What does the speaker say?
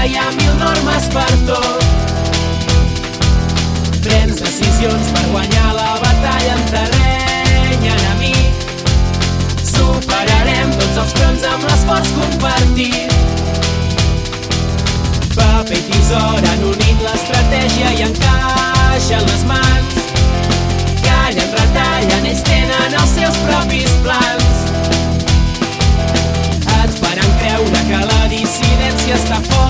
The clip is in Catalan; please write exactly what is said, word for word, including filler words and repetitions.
hi ha mil normes per tot. Prens decisions per guanyar la batalla en terreny enemic. Superarem tots els fronts amb l'esforç compartit. Paper i tisora han unit l'estratègia i encaixen les mans. Callen, retallen, ells tenen els seus propis plans. Et faran creure que la dissidència està fora